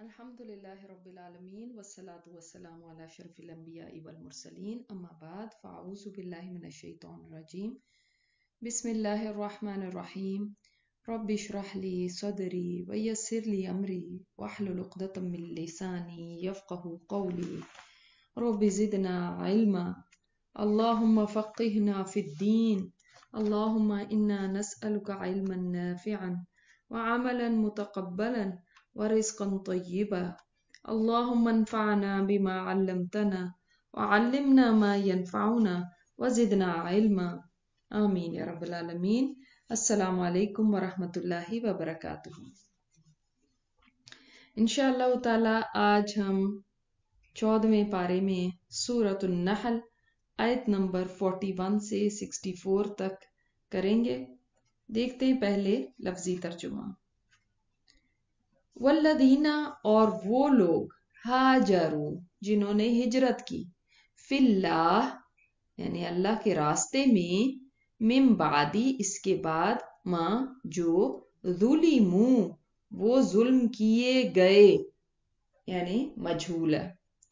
الحمد لله رب العالمين والصلاة والسلام على أشرف الأنبياء والمرسلين أما بعد فأعوذ بالله من الشيطان الرجيم بسم الله الرحمن الرحيم رب اشرح لي صدري ويسر لي أمري واحلل عقدة من لساني يفقه قولي رب زدنا علما اللهم فقهنا في الدين اللهم إنا نسألك علما نافعا وعملا متقبلا ورزقا طيبا اللهم انفعنا بما علمتنا وعلمنا ما ينفعنا وزدنا علما آمین یا رب العالمین. السلام علیکم ورحمۃ اللہ وبرکاتہ. انشاءاللہ تعالی آج ہم 14ویں پارے میں سورۃ النحل آیت نمبر 41 سے 64 تک کریں گے. دیکھتے ہیں پہلے لفظی ترجمہ. والذین اور وہ لوگ ہاجروا جنہوں نے ہجرت کی فی اللہ یعنی اللہ کے راستے میں من بعدی اس کے بعد ما جو ظلموا وہ ظلم کیے گئے یعنی مجھول ہے.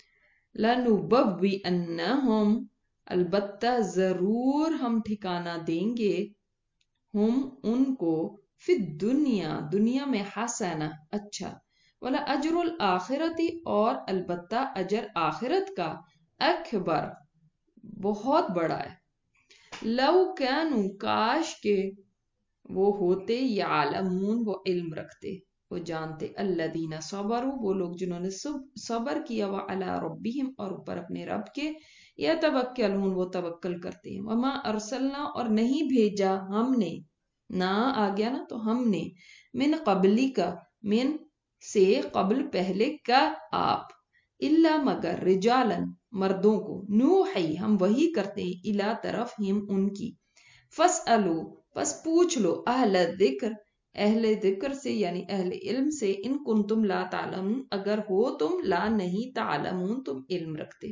لنبوئنہم البتہ ضرور ہم ٹھکانہ دیں گے ہم ان کو فی الدنیا دنیا میں حسنہ اچھا ولا اجر الآخرتی اور البتہ اجر آخرت کا اکبر بہت بڑا ہے. لو کانوا کاش کے وہ ہوتے یعلمون وہ علم رکھتے وہ جانتے الذین صبروا وہ لوگ جنہوں نے صبر کیا وعلی ربہم اور اوپر اپنے رب کے یتوکلون وہ توکل کرتے ہیں. وما ارسلنا اور نہیں بھیجا ہم نے نہ آ گیا نا تو ہم نے من قبلی کا من سے قبل پہلے کا آپ الا مگر رجالن مردوں کو نوحی ہم وحی کرتے ہیں الا طرف ہم ان کی. فاسألو پس پوچھ لو اہل ذکر سے یعنی اہل علم سے ان کنتم لا تعلمون اگر ہو تم لا نہیں تعلمون تم علم رکھتے.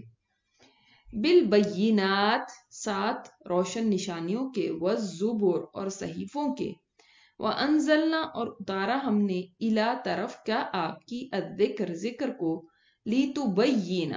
بالبینات ساتھ روشن نشانیوں کے والزبر اور صحیفوں کے وانزلنا اور اتارا ہم نے الی طرف کا آپ کی الذکر ذکر کو لتبینا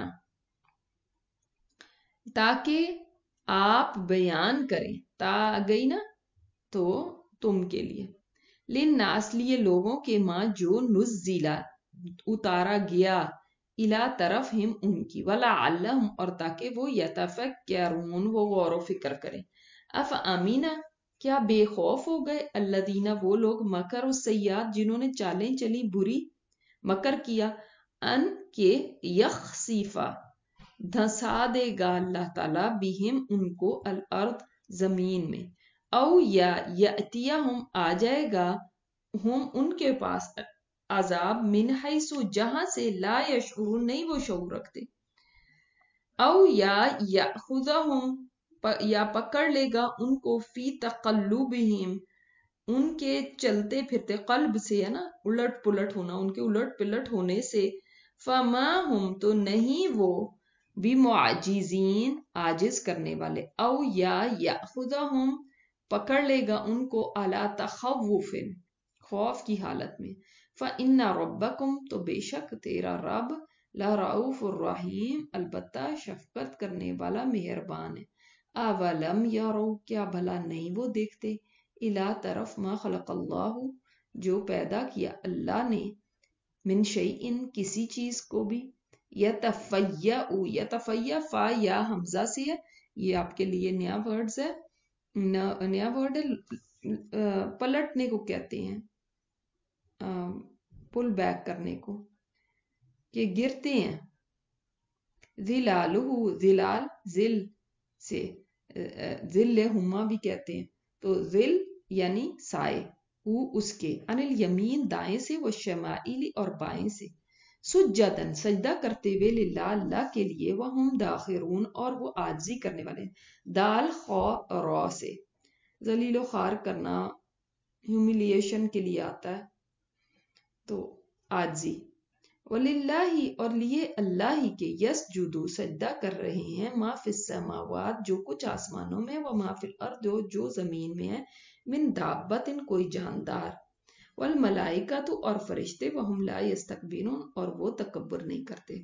تاکہ آپ بیان کریں تا گئی نا تو تم کے لیے للناس لیے لوگوں کے ماں جو نزلا اتارا گیا الا طرف ہم ان کی ولعلہم اور تاکہ وہ یتفکرون وہ غور و فکر کریں. افامینہ کیا بے خوف ہو گئے الذین وہ لوگ مکروا السیئات جنہوں نے چالیں چلی بری مکر کیا ان کے یخسیفا دھسا دے گا اللہ تعالیٰ بہم ان کو الارض زمین میں او یا یاتیہم آ جائے گا ہم ان کے پاس عذاب من حیث جہاں سے لا یشعرون نہیں وہ شعور رکھتے. او یا یاخذہم یا پکڑ لے گا ان کو فی تقلبہم ان کے چلتے پھرتے قلب سے ہے نا الٹ پلٹ ہونا ان کے الٹ پلٹ ہونے سے فما ہم تو نہیں وہ بمعجزین عاجز کرنے والے. او یا یاخذہم پکڑ لے گا ان کو علی تخوف خوف کی حالت میں. فإن ربکم تو بے شک تیرا رب لرؤوف الرحیم البتہ شفقت کرنے والا مہربان ہے. اولم یروا کیا بھلا نہیں وہ دیکھتے الی طرف ما خلق اللہ جو پیدا کیا اللہ نے من شیء کسی چیز کو بھی یتفیع فا یا حمزہ سے ہے یہ آپ کے لیے نیا ورڈز ہے نیا ورڈ ہے پلٹنے کو کہتے ہیں پل بیک کرنے کو کہ گرتے ہیں. ظلالہ ظلال ذل سے ذل ہما بھی کہتے ہیں تو ذل یعنی سائے وہ اس کے عن الیمین دائیں سے والشمائل اور بائیں سے سجدن سجدہ کرتے ہوئے للہ اللہ کے لیے وہم داخرون اور وہ عاجزی کرنے والے. دال خو رو سے ذلیل و خوار کرنا ہیوملیشن کے لیے آتا ہے تو عاجزی. وَلِلَّهِ اور لیے اللہ ہی کے یسجدو سجدہ کر رہے ہیں ما فی السماوات جو کچھ آسمانوں میں وما فی الارض جو زمین میں ہے من دابت کوئی جاندار والملائکۃ اور فرشتے وہم لا یستکبرون اور وہ تکبر نہیں کرتے.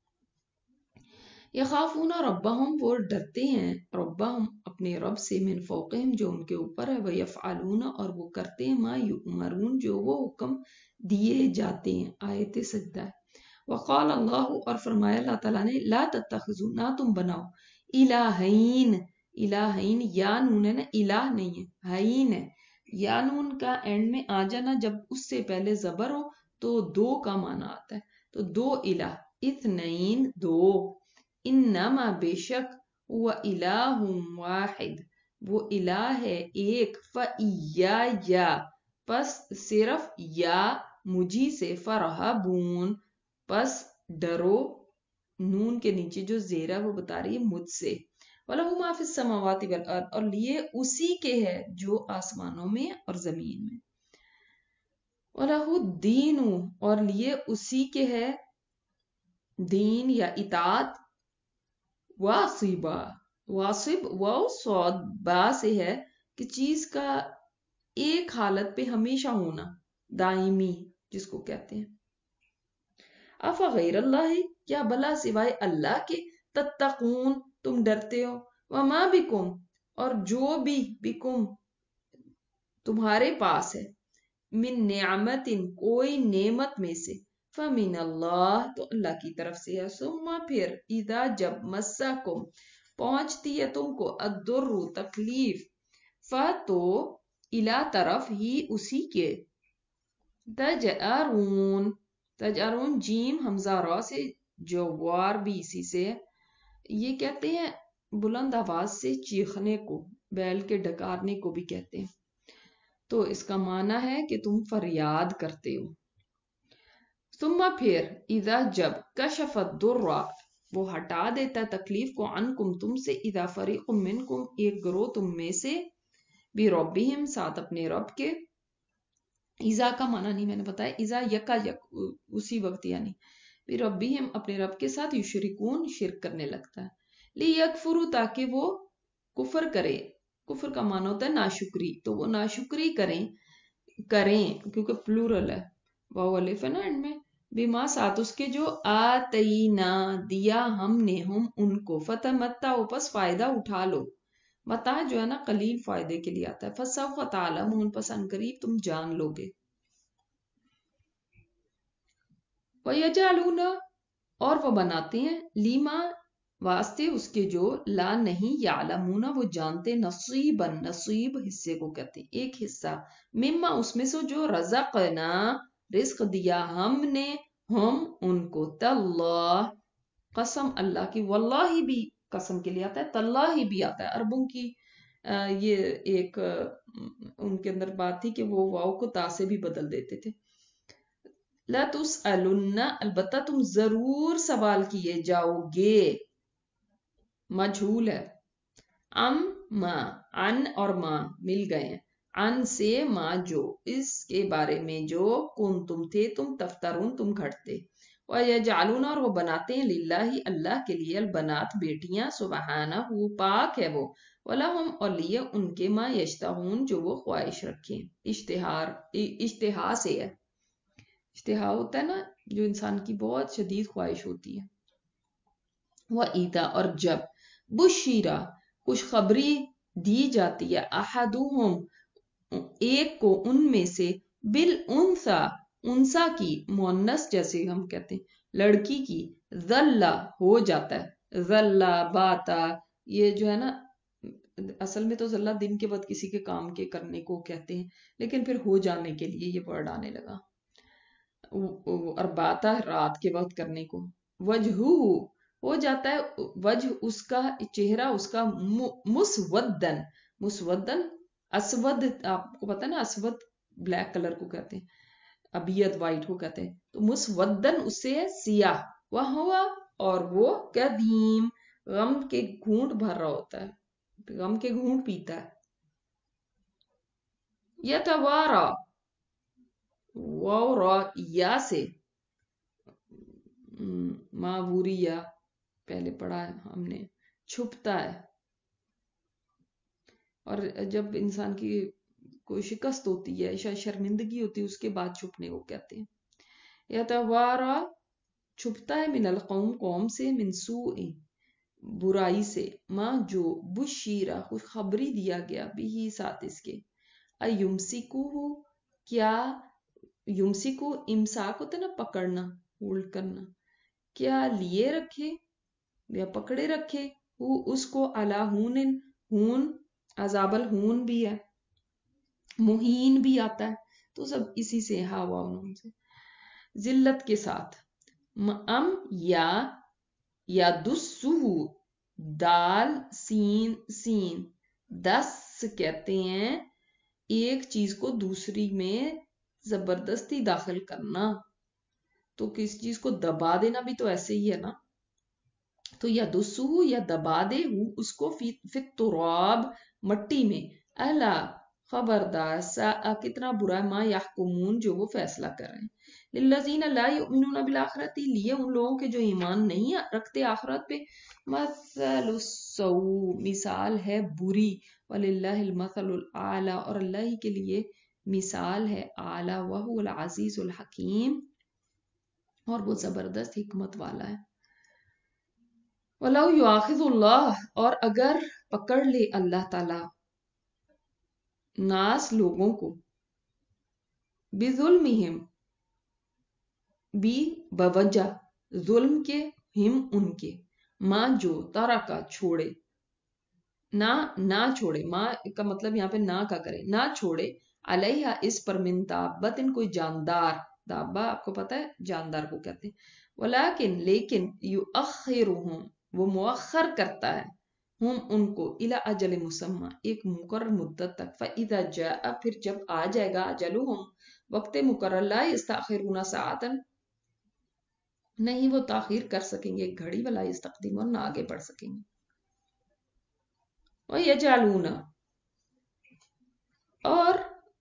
یخافون ربہم وہ ڈرتے ہیں ربہم اپنے رب سے من فوقہم جو ان کے اوپر ہے ویفعلون اور وہ کرتے ہیں ما یؤمرون جو وہ حکم دیے جاتے ہیں. آیت سجدہ ہے. وقال اللہ اور فرمایا اللہ تعالیٰ نے لا تتخذوا نہ تم بناؤ الہین الہین یا نون ہے نا الہ نہیں ہے ہین ہے. یا نون کا اینڈ میں آ جانا جب اس سے پہلے زبر ہو تو دو کا معنی آتا ہے. تو دو الہ اثنین دو انما بے شک وہ الہ واحد وہ الہ ہے ایک فَإِيَّايَ پس صرف یا مجھی سے فرحبون پس ڈرو نون کے نیچے جو زیرہ وہ بتا رہی ہے مجھ سے. وَلَهُ مَا فِي السَّمَاوَاتِ وَالْأَرْضِ اور لیے اسی کے ہے جو آسمانوں میں اور زمین میں. وَلَهُ الدِّينُ اور لیے اسی کے ہے دین یا اطاعت. واصبا واصب واو صاد با سے ہے کہ چیز کا ایک حالت پہ ہمیشہ ہونا دائمی جس کو کہتے ہیں. افغیر اللہ کیا بلا سوائے اللہ کے تتقون تم ڈرتے ہو. وما بکم اور جو بھی بکم تمہارے پاس ہے من نعمت کوئی نعمت میں سے فمن اللہ تو اللہ کی طرف سے ہے. ثم پھر اذا جب مسکم پہنچتی ہے تم کو الضر تکلیف فتو الا طرف ہی اسی کے تجارون تجارون جیم حمزہ را سے جو وار بھی اسی سے ہے. یہ کہتے ہیں بلند آواز سے چیخنے کو بیل کے ڈکارنے کو بھی کہتے ہیں. تو اس کا معنی ہے کہ تم فریاد کرتے ہو. ثم پھر اذا جب کشف الضر وہ ہٹا دیتا ہے تکلیف کو عنکم تم سے اذا فریق منکم ایک گروہ تم میں سے بربہم ساتھ اپنے رب کے. اذا کا معنی نہیں میں نے بتایا اذا یکا یک اسی وقت یعنی بربہم اپنے رب کے ساتھ یشرکون شرک کرنے لگتا ہے. لیکفروا تاکہ وہ کفر کرے. کفر کا معنی ہوتا ہے ناشکری تو وہ ناشکری کریں کیونکہ پلورل ہے واو الف ہے نا اینڈ میں بما ساتھ اس کے جو آتینا دیا ہم نے ہم ان کو فتمتعوا پس فائدہ اٹھا لو. متاع جو ہے نا قلیل فائدے کے لیے آتا ہے. فسوف تعلمون پس ان قریب تم جان لو گے. وَيَجْعَلُونَ اور وہ بناتے ہیں لیما واسطے اس کے جو لا نہیں یعلمون وہ جانتے نصیبا نصیب حصے کو کہتے ہیں ایک حصہ مما اس میں سے جو رزقنا رزق دیا ہم نے ہم ان کو تاللہ قسم اللہ کی واللہ بھی قسم کے لیے آتا ہے تاللہ بھی آتا ہے. عربوں کی یہ ایک ان کے اندر بات تھی کہ وہ واو کو تا سے بھی بدل دیتے تھے. لا تسألن البتہ تم ضرور سوال کیے جاؤ گے مجھول ہے. ما ان اور ما مل گئے ہیں ان سے ما جو اس کے بارے میں جو کن تم تھے تم تفترون تم گھڑتے. وَيَجْعَلُونَ اور وہ بناتے ہیں للہ اللہ کے لیے البنات بیٹیاں سبحانہ وہ پاک ہے وہ وَلَهُمْ اور لیے ان کے ما یشتہون جو وہ خواہش رکھیں. اشتہا سے ہے اشتہا ہوتا ہے نا جو انسان کی بہت شدید خواہش ہوتی ہے. وَإِذَا اور جب بشیرہ خوشخبری دی جاتی ہے احدہم ایک کو ان میں سے بالانثی انثی کی مؤنث جیسے ہم کہتے ہیں لڑکی کی ظل ہو جاتا ہے ظل باتا یہ جو ہے نا اصل میں تو ظل دن کے وقت کسی کے کام کے کرنے کو کہتے ہیں لیکن پھر ہو جانے کے لیے یہ ورڈ آنے لگا اور باتا رات کے وقت کرنے کو. وجہو ہو جاتا ہے وجہ اس کا چہرہ اس کا مسودن مسودن اسود آپ کو پتا نا اسود بلیک کلر کو کہتے ہیں ابیض وائٹ کو کہتے ہیں تو مسودن اس سے ہے سیاہ. وہ ہوا اور وہ قدیم غم کے گھونٹ بھر رہا ہوتا ہے غم کے گھونٹ پیتا ہے. یتوارا واو را یا سے ماوریا پہلے پڑھا ہے ہم نے چھپتا ہے. اور جب انسان کی کوئی شکست ہوتی ہے، شاید شرمندگی ہوتی ہے، اس کے بعد چھپنے کو کہتے ہیں. یتوارا چھپتا ہے من القوم قوم سے، من سوء برائی سے، ماں جو بشیرہ خوشخبری دیا گیا بھی ساتھ اس کے، ایمسکو کیا یمسکو امساک ہوتا ہے نا پکڑنا ہولڈ کرنا، کیا لیے رکھے یا پکڑے رکھے وہ اس کو علی ہون، ہون عذاب الہون بھی ہے، مہین بھی آتا ہے، تو سب اسی سے ہوا انہوں سے ذلت کے ساتھ. ام یا دسو دال سین سین، دس کہتے ہیں ایک چیز کو دوسری میں زبردستی داخل کرنا، تو کس چیز کو دبا دینا بھی تو ایسے ہی ہے نا. تو یا دسو یا دبا دے اس کو فی التراب مٹی میں، الا خبردار کتنا برا ہے، ما یحکمون جو وہ فیصلہ کر رہے ہیں. للذین لا یؤمنون بالآخرۃ لیے ان لوگوں کے جو ایمان نہیں رکھتے آخرت پہ، مثل السوء مثال ہے بری، وللہ المثل الاعلی اور اللہ ہی کے لیے مثال ہے اعلی، وہو العزیز الحکیم اور وہ زبردست حکمت والا ہے. وَلَوْ يُؤَاخِذُ اللَّهُ اور اگر پکڑ لے اللہ تعالی ناس لوگوں کو، بِظُلْمِهِمْ بھی بوجہ ظلم کے، ہم ان کے، ماں جو ترکا چھوڑے، نہ چھوڑے، ماں کا مطلب یہاں پہ نہ کا کرے، نہ چھوڑے، علیہ اس پر، من دابت کوئی جاندار، دابہ آپ کو پتا ہے جاندار کو کہتے ہیں، ولیکن لیکن یؤخرہم وہ مؤخر کرتا ہے، ہم ان کو، الی اجل مسمى ایک مقرر مدت تک، فاذا جاء پھر جب آ جائے گا، اجلہم وقت مقرر، لا یستأخرون ساعتا نہیں وہ تاخیر کر سکیں گے ایک گھڑی، ولا یستقدمون نہ آگے بڑھ سکیں گے. وَيَجْعَلُونَ اور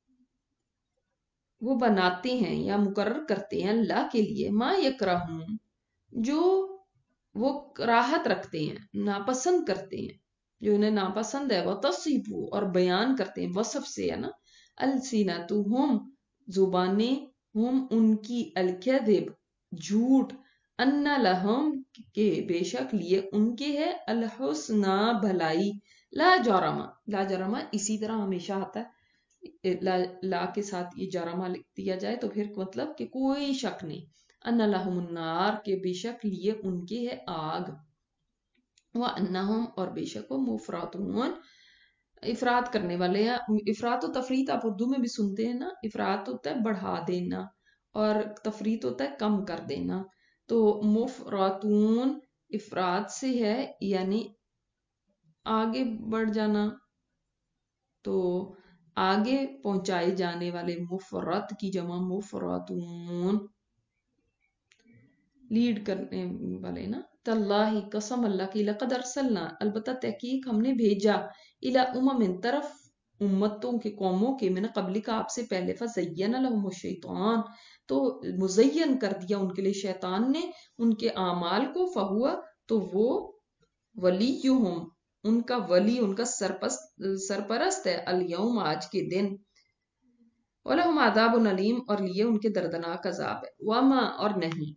وہ بناتے ہیں یا مقرر کرتے ہیں اللہ کے لیے، ما یکرہون جو وہ کراہت رکھتے ہیں، ناپسند کرتے ہیں، جو انہیں ناپسند ہے، وَتَصِفُ اور بیان کرتے ہیں، وصف سے ہے نا، السنتہم زبانیں، ہم ان کی، الکذب جھوٹ، ان لہم کے بے شک لیے ان کے ہے، الحسنى بھلائی، لا جرم، لا جرم اسی طرح ہمیشہ آتا ہے، لا کے ساتھ یہ جرمہ لکھ دیا جائے تو پھر مطلب کہ کوئی شک نہیں، ان لہم النار کے بے شک لیے ان کے ہے آگ، وانہم اور بے شک وہ مفرطون افراد کرنے والے ہیں. افراط و تفریط آپ اردو میں بھی سنتے ہیں نا، افراط ہوتا ہے بڑھا دینا اور تفریط ہوتا ہے کم کر دینا، تو مفرطون افراد سے ہے یعنی آگے بڑھ جانا، تو آگے پہنچائے جانے والے، مفرط کی جمع مفرطون لیڈ کرنے والے نا. تاللہ قسم اللہ کی، لقد ارسلنا البتہ تحقیق ہم نے بھیجا، الی امم طرف امتوں کے قوموں کے، من قبل کا آپ سے پہلے، فزین لهم الشیطان تو مزین کر دیا ان کے لیے شیطان نے ان کے اعمال کو، فہوا تو وہ، ولیہم ان کا ولی، ان کا سرپرست ہے، الیوم آج کے دن، وَلَهُمْ عَذَابٌ علیم اور لیے ان کے دردناک عذاب ہے، وَمَا اور نہیں،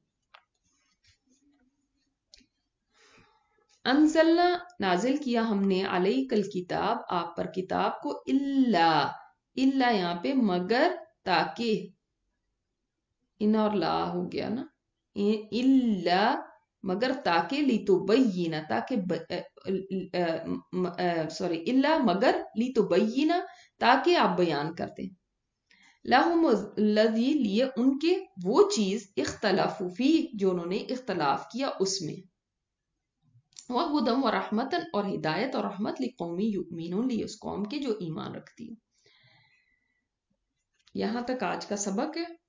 انزلنا نازل کیا ہم نے، علیک الکتاب آپ پر کتاب کو، الا یہاں پہ مگر، تاکہ، ان اور لا ہو گیا نا، الا مگر تاکہ، لتبین تاکہ سوری الا مگر، لتبین تاکہ آپ بیان کرتے، لہم الذی لیے ان کے وہ چیز، اختلافوا فیہ جو انہوں نے اختلاف کیا اس میں، وَهُدًى وَرَحْمَةً اور ہدایت اور رحمت، لِقَوْمٍ يُؤْمِنُونَ لیے اس قوم کے جو ایمان رکھتی ہے. یہاں تک آج کا سبق ہے.